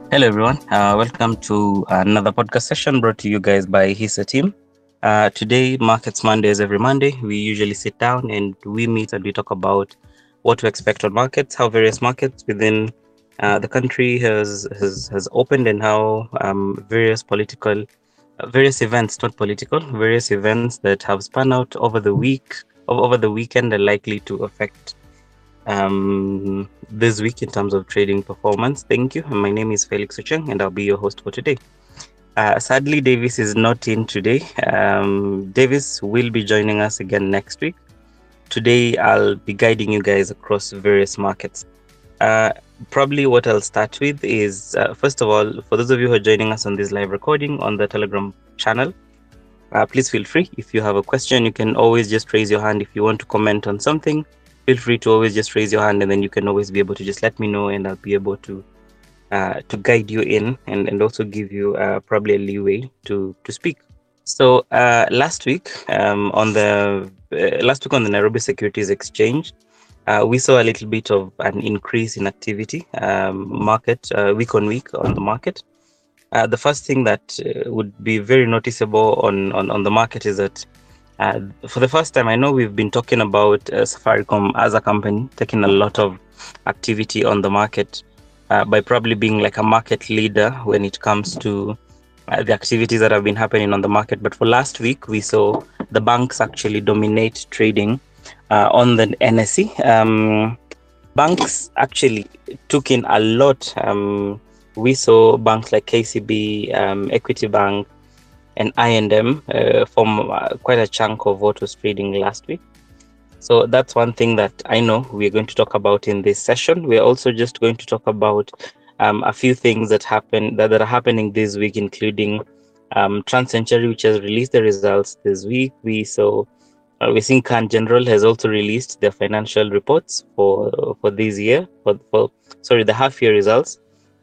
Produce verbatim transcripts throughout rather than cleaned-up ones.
Hello, everyone. Uh, welcome to another podcast session brought to you guys by HISA team. Uh, today, Markets Monday is every Monday. We usually sit down and we meet and we talk about what to expect on markets, how various markets within uh, the country has, has has opened, and how um, various political, uh, various events, not political, various events that have spun out over the week, over the weekend, are likely to affect um, this week in terms of trading performance. Thank you. My name is Felix Ucheng, and I'll be your host for today. Uh, sadly, Davis is not in today. Um, Davis will be joining us again next week. Today, I'll be guiding you guys across various markets. Uh, probably what I'll start with is, uh, first of all, for those of you who are joining us on this live recording on the Telegram channel, uh, please feel free. If you have a question, you can always just raise your hand. If you want to comment on something, feel free to always just raise your hand, and then you can always be able to just let me know, and I'll be able to uh, to guide you in and, and also give you uh, probably a leeway to to speak. So uh, last week um, on the uh, last week on the Nairobi Securities Exchange, uh, we saw a little bit of an increase in activity um, market uh, week on week on the market. Uh, the first thing that uh, would be very noticeable on, on, on the market is that uh, for the first time, I know we've been talking about uh, Safaricom as a company taking a lot of activity on the market uh, by probably being like a market leader when it comes to uh, the activities that have been happening on the market. But for last week, we saw the banks actually dominate trading uh, on the N S E. Um, banks actually took in a lot. Um, we saw banks like K C B, um, Equity Bank, and I and M uh, form uh, quite a chunk of what was trading last week. So that's one thing that I know we're going to talk about in this session. We're also just going to talk about um, a few things that happen that, that are happening this week, including um, TransCentury, which has released the results this week. We saw uh, we think Can General has also released their financial reports for for this year, for, for sorry, the half year results.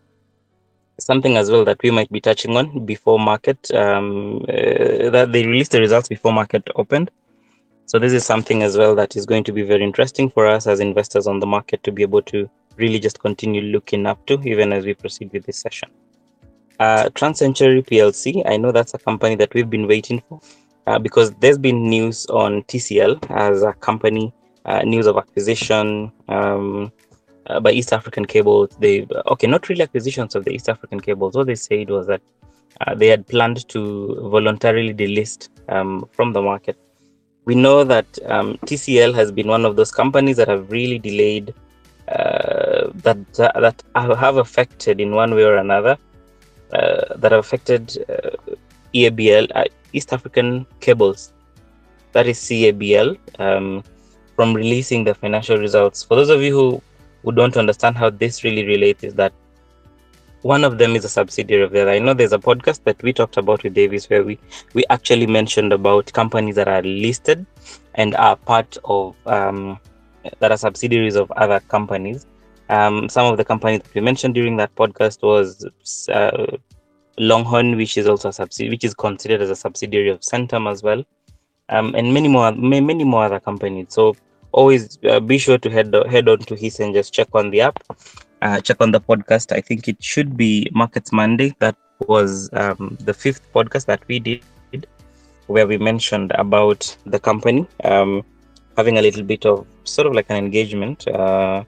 Something as well that we might be touching on before market, um, uh, that they released the results before market opened. So this is something as well that is going to be very interesting for us as investors on the market to be able to really just continue looking up to, even as we proceed with this session. Uh, TransCentury P L C, I know that's a company that we've been waiting for uh, because there's been news on T C L as a company, uh, news of acquisition, um, Uh, by East African Cables. They okay, not really acquisitions of the East African Cables. What they said was that uh, they had planned to voluntarily delist um, from the market. We know that um, T C L has been one of those companies that have really delayed, uh, that that have affected in one way or another, uh, that have affected uh, E A B L, uh, East African Cables, that is C A B L, um, from releasing the financial results. For those of you who who don't understand how this really relates, is that one of them is a subsidiary of the other. I know there's a podcast that we talked about with Davis where we, we actually mentioned about companies that are listed and are part of, um, that are subsidiaries of other companies. Um, some of the companies that we mentioned during that podcast was uh, Longhorn, which is also a subsidiary, which is considered as a subsidiary of Centum as well, um, and many more, many more other companies. So always uh, be sure to head head on to his and just check on the app, uh, check on the podcast. I think it should be Markets Monday. That was um, the fifth podcast that we did, where we mentioned about the company um, having a little bit of sort of like an engagement uh,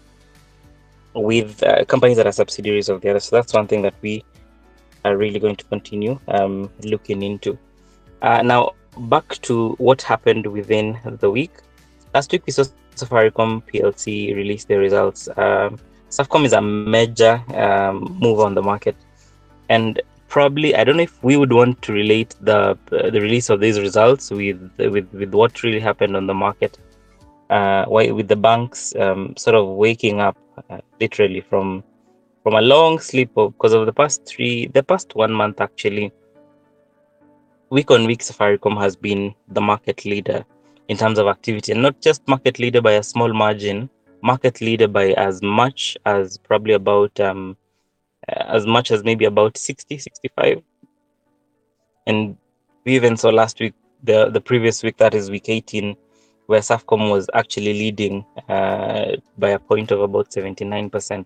with uh, companies that are subsidiaries of the other. So that's one thing that we are really going to continue um, looking into. Uh, now, back to what happened within the week. Last week, we saw Safaricom P L C release their results. Um, Safcom is a major um, move on the market, and probably I don't know if we would want to relate the uh, the release of these results with with with what really happened on the market. Uh, why with the banks um, sort of waking up uh, literally from from a long sleep because of the past three, the past one month actually. Week on week, Safaricom has been the market leader in terms of activity, and not just market leader by a small margin, market leader by as much as probably about um, as much as maybe about sixty, sixty-five. And we even saw last week, the the previous week, that is week eighteen, where Safcom was actually leading uh, by a point of about seventy-nine percent.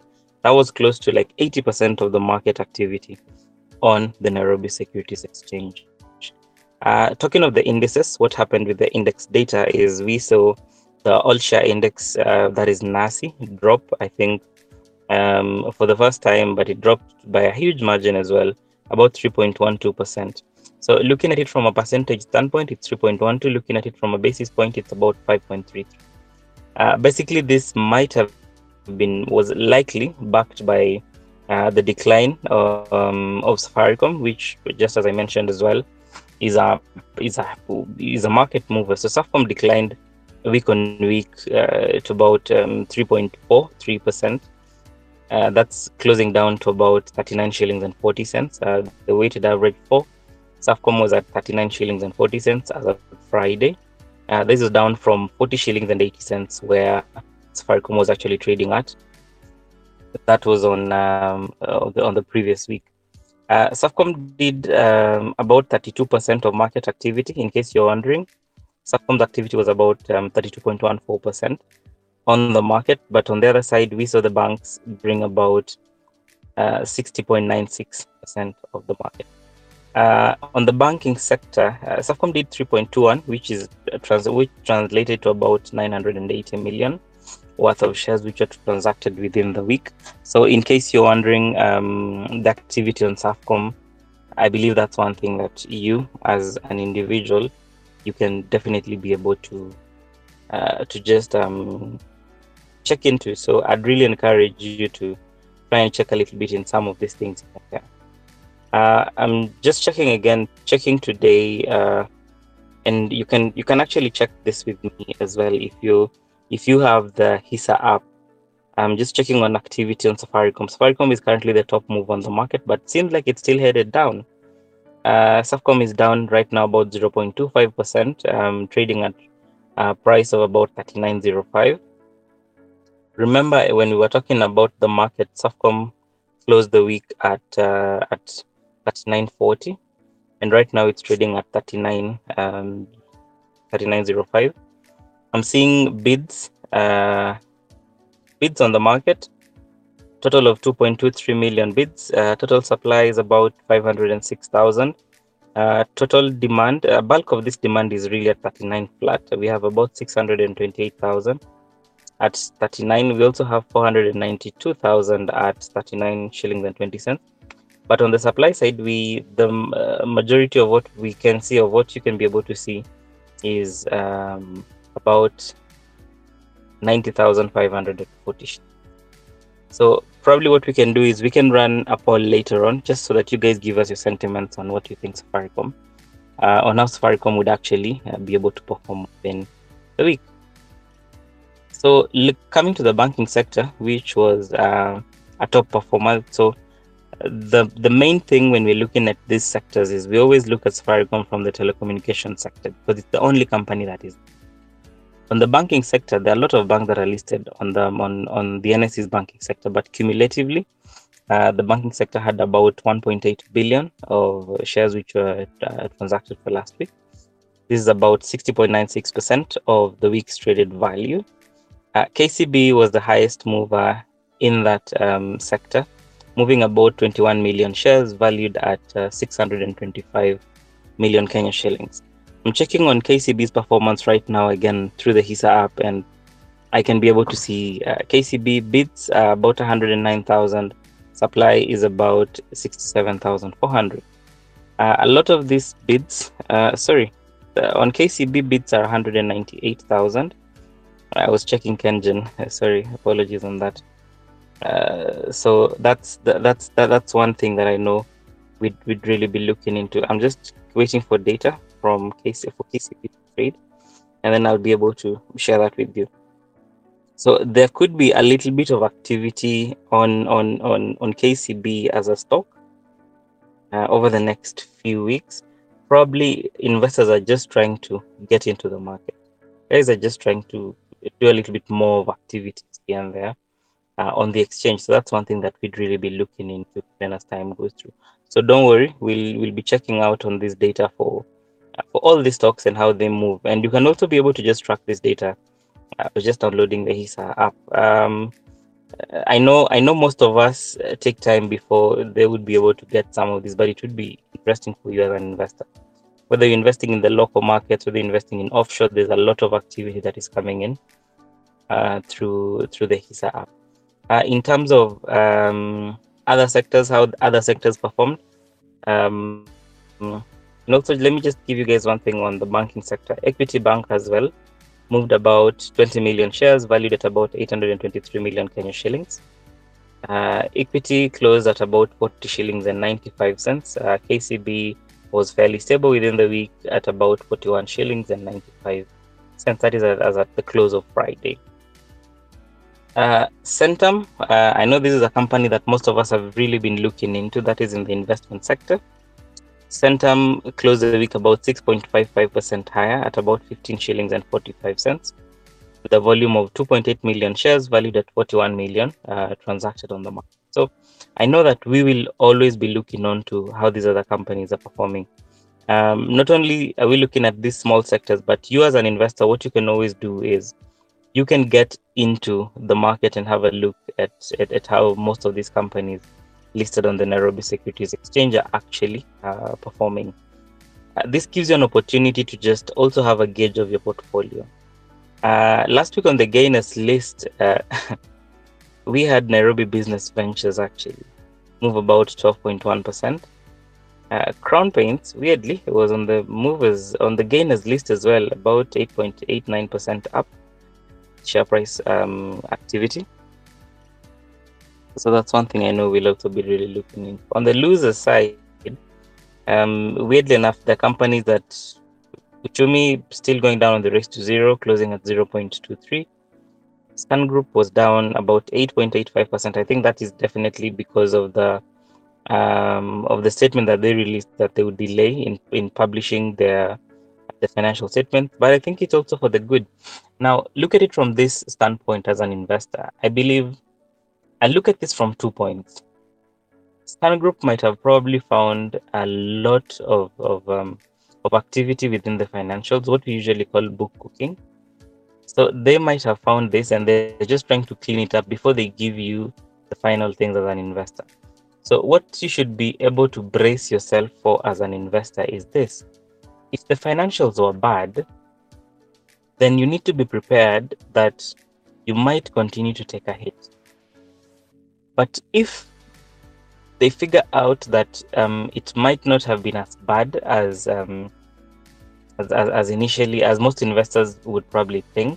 That was close to like eighty percent of the market activity on the Nairobi Securities Exchange. Uh, talking of the indices, what happened with the index data is we saw the all share index, uh, that is N A S I, drop, I think, um, for the first time, but it dropped by a huge margin as well, about three point one two percent. So looking at it from a percentage standpoint, it's three point one two. Looking at it from a basis point, it's about five point three three. Uh, basically, this might have been, was likely backed by uh, the decline um, of Safaricom, which, just as I mentioned as well, is a is a is a market mover. So Safaricom declined week on week uh, to about um, three point four three percent. Uh, that's closing down to about thirty-nine shillings and forty cents. Uh, the weighted average for Safaricom was at thirty-nine shillings and forty cents as of Friday. Uh, this is down from forty shillings and eighty cents where Safaricom was actually trading at. That was on um, uh, the, on the previous week. Uh, Safaricom did um, about thirty-two percent of market activity. In case you're wondering, Safaricom's activity was about um, thirty-two point one four percent on the market, but on the other side, we saw the banks bring about uh, sixty point nine six percent of the market. Uh, on the banking sector, uh, Safaricom did three point two one, which is uh, trans which translated to about nine hundred eighty million worth of shares which are transacted within the week. So in case you're wondering, um, the activity on Safaricom, I believe that's one thing that you as an individual, you can definitely be able to uh, to just um, check into. So I'd really encourage you to try and check a little bit in some of these things. Uh, I'm just checking again, checking today, uh, and you can you can actually check this with me as well if you if you have the Hisa app. I'm just checking on activity on Safaricom. Safaricom is currently the top move on the market, but seems like it's still headed down. Uh, Safaricom is down right now about zero point two five percent, um, trading at a price of about thirty-nine oh five. Remember, when we were talking about the market, Safaricom closed the week at uh, at thirty-nine forty, and right now it's trading at thirty-nine um, thirty-nine oh five. I'm seeing bids uh, bids on the market. Total of two point two three million bids. Uh, total supply is about five hundred six thousand. Uh, total demand, uh, bulk of this demand is really at thirty-nine flat. We have about six hundred twenty-eight thousand at thirty-nine. We also have four hundred ninety-two thousand at thirty-nine shillings and twenty cents. But on the supply side, we the uh, majority of what we can see, of what you can be able to see, is um, about ninety thousand five hundred forty. So probably what we can do is we can run a poll later on, just so that you guys give us your sentiments on what you think Safaricom, uh, on how Safaricom would actually uh, be able to perform within the week. So look, coming to the banking sector, which was uh, a top performer. So the the main thing when we're looking at these sectors is we always look at Safaricom from the telecommunication sector, because it's the only company that is. On the banking sector, there are a lot of banks that are listed on the on, on the N S E's banking sector, but cumulatively, uh, the banking sector had about one point eight billion of shares which were uh, transacted for last week. This is about sixty point nine six percent of the week's traded value. Uh, K C B was the highest mover in that um, sector, moving about twenty-one million shares valued at uh, six hundred twenty-five million Kenya shillings. I'm checking on K C B's performance right now again through the Hisa app, and I can be able to see uh, K C B bids uh, about one hundred nine thousand. Supply is about sixty-seven thousand four hundred. Uh, a lot of these bids, uh, sorry, the, on K C B bids are one hundred ninety-eight thousand. I was checking Kengen. Uh, sorry, apologies on that. Uh, so that's the, that's that, that's one thing that I know we'd, we'd really be looking into. I'm just waiting for data from K C for K C B trade, and then I'll be able to share that with you. So there could be a little bit of activity on on on on K C B as a stock uh, over the next few weeks. Probably investors are just trying to get into the market. Guys are just trying to do a little bit more of activities here and there uh, on the exchange. So that's one thing that we'd really be looking into when as time goes through. So don't worry, we'll we'll be checking out on this data for uh, for all the stocks and how they move. And you can also be able to just track this data uh, by just downloading the Hisa app. Um, I know I know most of us uh, take time before they would be able to get some of this, but it would be interesting for you as an investor. Whether you're investing in the local markets, whether you're investing in offshore, there's a lot of activity that is coming in uh, through through the HISA app. Uh, in terms of um, other sectors, how other sectors performed, um, and also let me just give you guys one thing on the banking sector. Equity Bank as well moved about twenty million shares, valued at about eight hundred twenty-three million Kenya shillings. Uh, equity closed at about forty shillings and ninety-five cents. Uh, K C B was fairly stable within the week at about forty-one shillings and ninety-five cents. That is as at the close of Friday. Uh, Centum, uh, I know this is a company that most of us have really been looking into, that is in the investment sector. Centum closed the week about six point five five percent higher at about fifteen shillings and forty-five cents, with a volume of two point eight million shares valued at forty-one million uh, transacted on the market. So I know that we will always be looking on to how these other companies are performing. Um, not only are we looking at these small sectors, but you as an investor, what you can always do is you can get into the market and have a look at, at, at how most of these companies listed on the Nairobi Securities Exchange are actually uh, performing. Uh, this gives you an opportunity to just also have a gauge of your portfolio. Uh, last week on the gainers list, uh, we had Nairobi Business Ventures actually move about twelve point one percent. Uh, Crown Paints, weirdly, it was on the movers on the gainers list as well, about eight point eight nine percent up share price um, activity. So that's one thing I know we'll also be really looking in. On the loser side, um, weirdly enough, the companies that Uchumi still going down on the race to zero, closing at zero point two three. Sun Group was down about eight point eight five percent. I think that is definitely because of the um, of the statement that they released that they would delay in, in publishing their the financial statement, but I think it's also for the good. Now, look at it from this standpoint as an investor. I believe I look at this from two points. Sun Group might have probably found a lot of of, um, of activity within the financials, what we usually call book cooking. So they might have found this and they're just trying to clean it up before they give you the final things as an investor. So what you should be able to brace yourself for as an investor is this. If the financials were bad, then you need to be prepared that you might continue to take a hit. But if they figure out that um, it might not have been as bad as, um, as, as as initially, as most investors would probably think,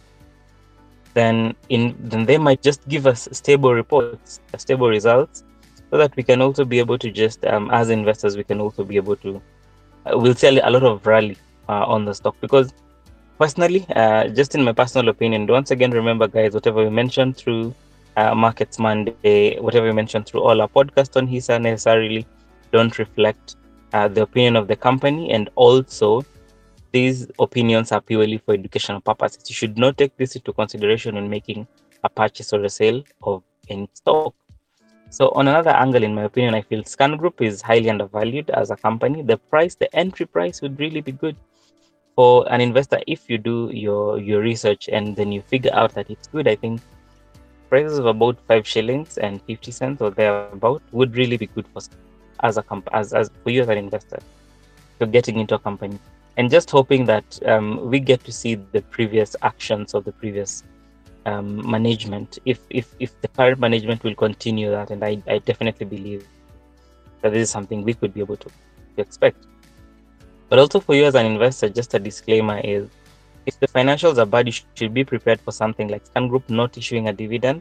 then in then they might just give us stable reports, stable results, so that we can also be able to just um, as investors we can also be able to uh, we'll see a lot of rally uh, on the stock. Because personally, uh, just in my personal opinion, once again, remember guys, whatever we mentioned through uh, Markets Monday, whatever we mentioned through all our podcasts on HISA necessarily don't reflect uh, the opinion of the company, and also these opinions are purely for educational purposes. You should not take this into consideration when making a purchase or a sale of any stock. So on another angle, in my opinion, I feel Scan Group is highly undervalued as a company. The price, the entry price would really be good for an investor if you do your your research and then you figure out that it's good. I think prices of about five shillings and fifty cents or thereabout would really be good for as a comp as, as for you as an investor. You're getting into a company and just hoping that um, we get to see the previous actions of the previous um, management. If if if the current management will continue that, and I, I definitely believe that this is something we could be able to, to expect. But also for you as an investor, just a disclaimer is, if the financials are bad, you should be prepared for something like Scan Group not issuing a dividend.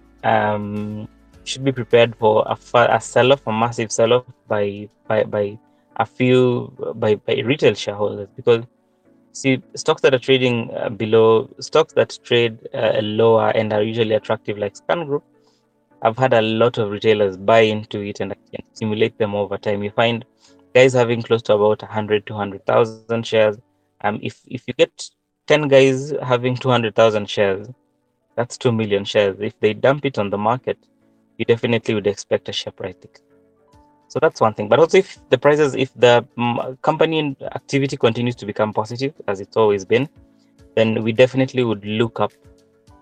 Um, you should be prepared for a, a sell-off, a massive sell-off by by by a few by, by retail shareholders. Because see, stocks that are trading uh, below, stocks that trade uh, lower and are usually attractive like Scan Group, I've had a lot of retailers buy into it and accumulate them over time. You find guys having close to about one hundred, two hundred thousand shares. Um, if if you get ten guys having two hundred thousand shares, that's two million shares. If they dump it on the market, you definitely would expect a share price decline. So that's one thing. But also, if the prices, if the um, company activity continues to become positive, as it's always been, then we definitely would look up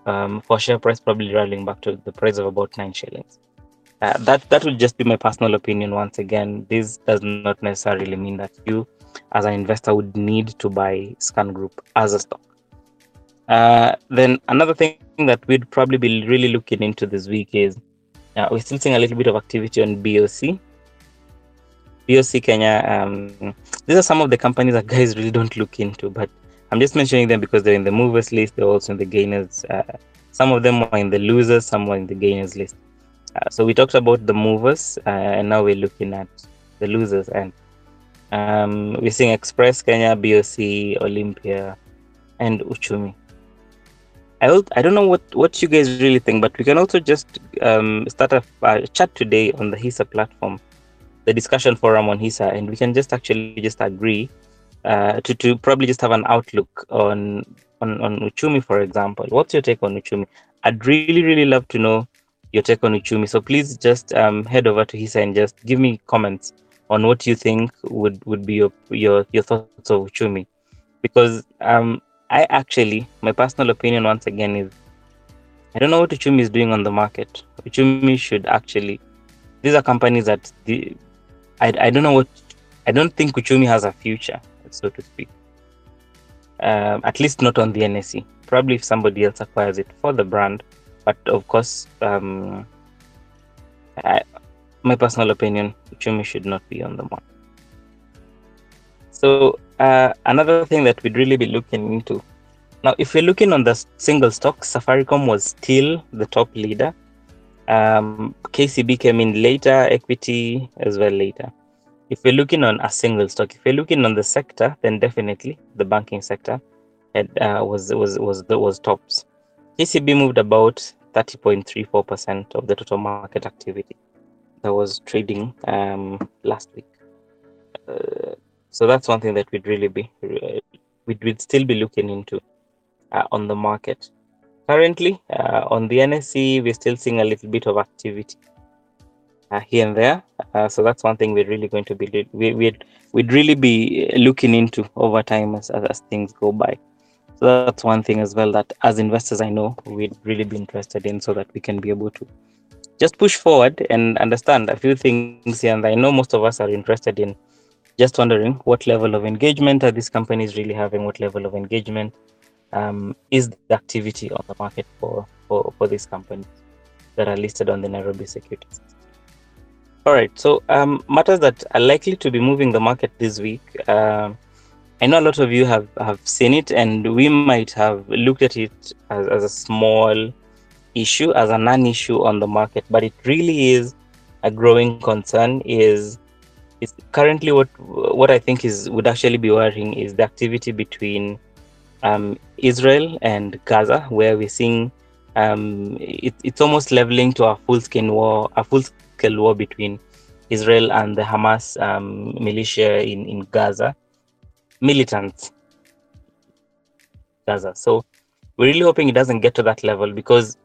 um, for share price probably rallying back to the price of about nine shillings. Uh, that that would just be my personal opinion. Once again, this does not necessarily mean that you, as an investor, would need to buy Scan Group as a stock. Uh, then another thing that we'd probably be really looking into this week is uh, we're still seeing a little bit of activity on B O C. B O C Kenya. Um, these are some of the companies that guys really don't look into, but I'm just mentioning them because they're in the movers list. They're also in the gainers. Uh, some of them are in the losers. Some are in the gainers list. Uh, so we talked about the movers, uh, and now we're looking at the losers. And um, we're seeing Express Kenya, B O C, Olympia, and Uchumi. I will, I don't know what, what you guys really think, but we can also just um, start a, a chat today on the HISA platform, the discussion forum on HISA, and we can just actually just agree uh, to, to probably just have an outlook on, on, on Uchumi, for example. What's your take on Uchumi? I'd really, really love to know your take on Uchumi. So please just um, head over to HISA and just give me comments on what you think would, would be your, your, your thoughts of Uchumi. Because um, I actually, my personal opinion once again is, I don't know what Uchumi is doing on the market. Uchumi should actually, these are companies that, the, I, I don't know what, I don't think Uchumi has a future, so to speak. Um, at least not on the N S E. Probably if somebody else acquires it for the brand. But of course, um, I, my personal opinion, Uchumi should not be on the market. So uh, another thing that we'd really be looking into. Now, if we're looking on the single stocks, Safaricom was still the top leader. Um, K C B came in later, Equity as well later. If we're looking on a single stock, if we're looking on the sector, then definitely the banking sector had, uh, was was was was tops. K C B moved about thirty point three four percent of the total market activity that was trading um, last week. Uh, so that's one thing that we'd really be, uh, we'd, we'd still be looking into uh, on the market. Currently, uh, on the N S E, we're still seeing a little bit of activity uh, here and there. Uh, so that's one thing we're really going to be, we, we'd, we'd really be looking into over time as, as, as things go by. So that's one thing as well that as investors, I know we'd really be interested in, so that we can be able to just push forward and understand a few things here. And I know most of us are interested in just wondering what level of engagement are these companies really having, what level of engagement um, is the activity on the market for, for, for these companies that are listed on the Nairobi Securities. All right, so um, matters that are likely to be moving the market this week. Um, I know a lot of you have, have seen it, and we might have looked at it as, as a small issue, as a non-issue on the market, but it really is a growing concern. Is is currently what what I think is would actually be worrying is the activity between um, Israel and Gaza, where we're seeing um, it, it's almost leveling to a full-scale war, a full-scale war between Israel and the Hamas um, militia in, in Gaza. Militants Gaza. So we're really hoping it doesn't get to that level, because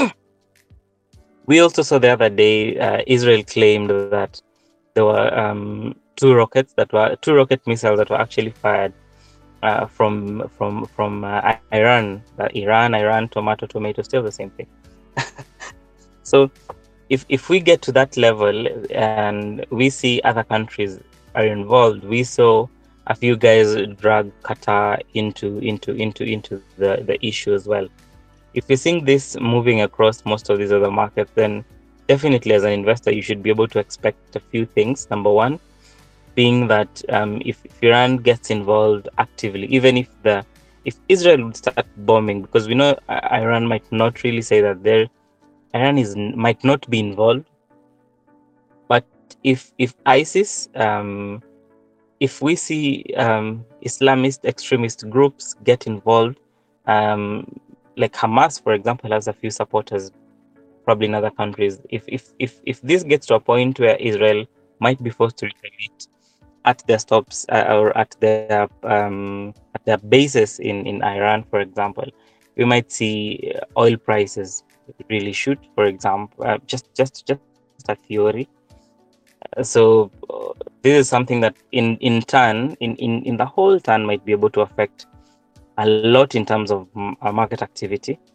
we also saw the other day uh, Israel claimed that there were um, two rockets that were two rocket missiles that were actually fired uh, from from from uh, Iran. That Iran, Iran, tomato, tomato, still the same thing. So if if we get to that level and we see other countries are involved, we saw a few guys drag Qatar into into into into the, the issue as well. If you're seeing this moving across most of these other markets, then definitely as an investor, you should be able to expect a few things. Number one, being that um, if, if Iran gets involved actively, even if the if Israel would start bombing, because we know Iran might not really say that there, Iran is might not be involved, but if if ISIS um, if we see um, Islamist extremist groups get involved, um, like Hamas, for example, has a few supporters probably in other countries. If if if if this gets to a point where Israel might be forced to retaliate at their stops uh, or at their um, at their bases in, in Iran, for example, we might see oil prices really shoot. For example, uh, just just just a theory. So uh, this is something that in in turn in, in in the whole turn might be able to affect a lot in terms of uh, market activity.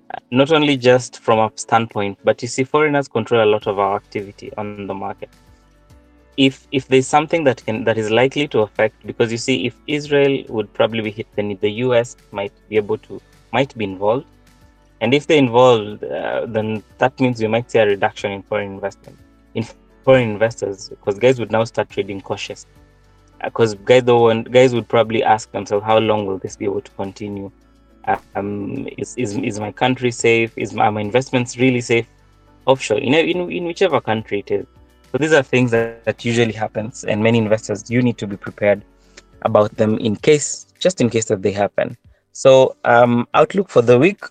not only just from a standpoint, but you see, foreigners control a lot of our activity on the market. If if there's something that can that is likely to affect, because you see, if Israel would probably be hit, then the U S might be able to might be involved, and if they're involved, uh, then that means we might see a reduction in foreign investment, in foreign investors, because guys would now start trading cautious, because uh, guys don't want, guys would probably ask themselves, how long will this be able to continue? Um, is, is is my country safe? Is my, are my investments really safe offshore? In, in in whichever country it is. So these are things that usually happens, and many investors, you need to be prepared about them in case, just in case that they happen. So um, outlook for the week,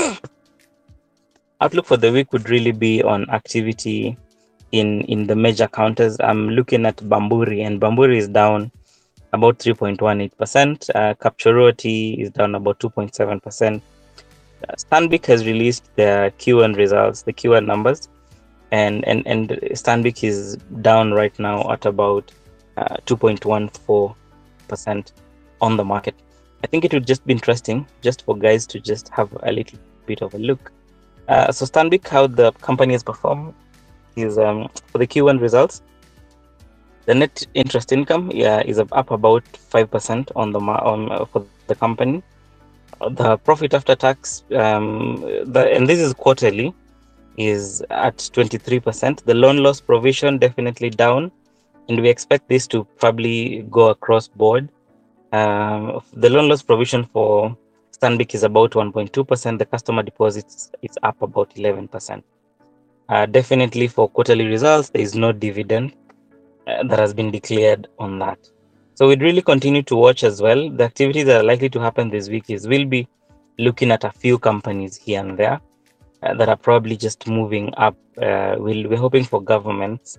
outlook for the week would really be on activity in in the major counters. I'm looking at Bamburi, and Bamburi is down about three point one eight percent. Uh, Capturoti is down about two point seven percent. Uh, Stanbic has released their Q one results, the Q one numbers, and and and Stanbic is down right now at about uh, two point one four percent on the market. I think it would just be interesting just for guys to just have a little bit of a look. Uh, so Stanbic, how the company has performed is um, for the Q one results. The net interest income, yeah, is up about five percent on the on uh, for the company. The profit after tax, um, the, and this is quarterly, is at twenty-three percent. The loan loss provision definitely down, and we expect this to probably go across board. Um, the loan loss provision for Stanbic is about one point two percent. The customer deposits is up about eleven percent. Uh, definitely for quarterly results, there is no dividend uh, that has been declared on that. So we'd really continue to watch as well. The activities that are likely to happen this week is we'll be looking at a few companies here and there uh, that are probably just moving up. Uh, we'll, we're hoping for governments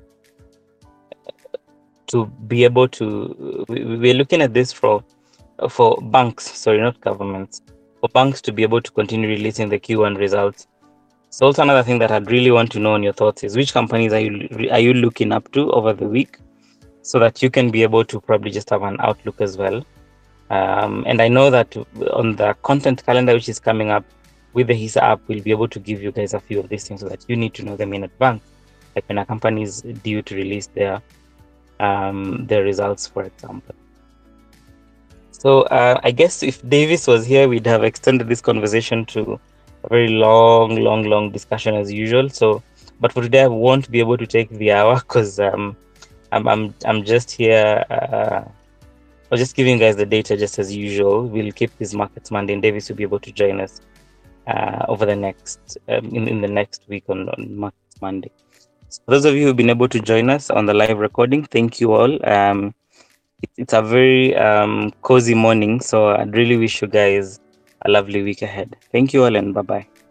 to be able to, we, we're looking at this for for banks, sorry, not governments, for banks to be able to continue releasing the Q one results. So also another thing that I'd really want to know on your thoughts is which companies are you are you looking up to over the week, so that you can be able to probably just have an outlook as well. Um, and I know that on the content calendar, which is coming up with the HISA app, we'll be able to give you guys a few of these things so that you need to know them in advance, like when a company is due to release their um, their results, for example. So uh, I guess if Davis was here, we'd have extended this conversation to a very long, long, long discussion as usual. So, but for today, I won't be able to take the hour because um, I'm I'm I'm just here. Uh, I was just giving you guys the data just as usual. We'll keep these markets Monday, and Davis will be able to join us uh, over the next um, in in the next week on, on Markets Monday. So for those of you who've been able to join us on the live recording, thank you all. Um, it, it's a very um, cozy morning, so I'd really wish you guys a lovely week ahead. Thank you all, and bye bye.